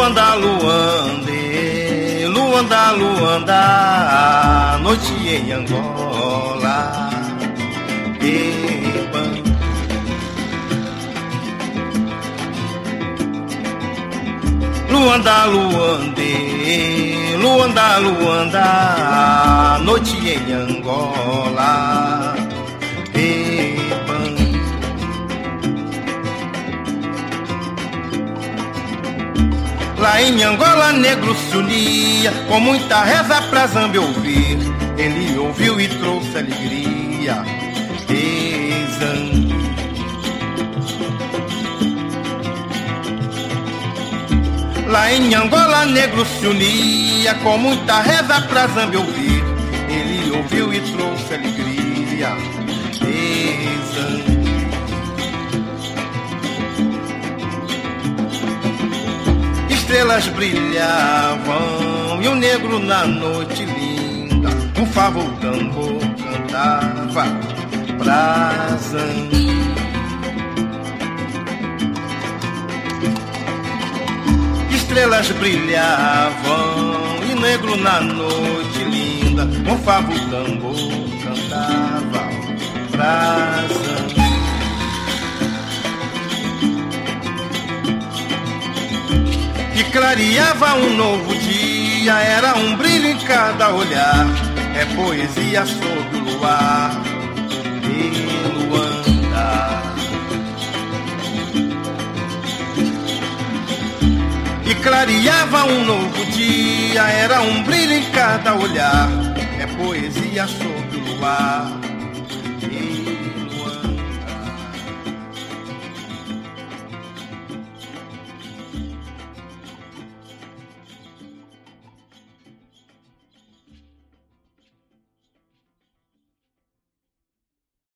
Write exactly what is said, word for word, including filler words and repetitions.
Luanda, Luande, Luanda, Luanda, noite em Angola. Eba. Luanda, Luande, Luanda, Luanda, noite em Angola. Eba. Lá em Angola, negro se unia, com muita reza pra Zambia ouvir. Ele ouviu e trouxe alegria. Exam. Lá em Angola, negro se unia, com muita reza pra Zambia ouvir. Ele ouviu e trouxe alegria. Exam. Estrelas brilhavam e o negro na noite linda, um favo tambor cantava pra Zambia. Estrelas brilhavam e o negro na noite linda, um favo tambor cantava pra Zambia. Que clareava um novo dia, era um brilho em cada olhar, é poesia sob o luar de Luanda. Que clareava um novo dia, era um brilho em cada olhar, é poesia sob o luar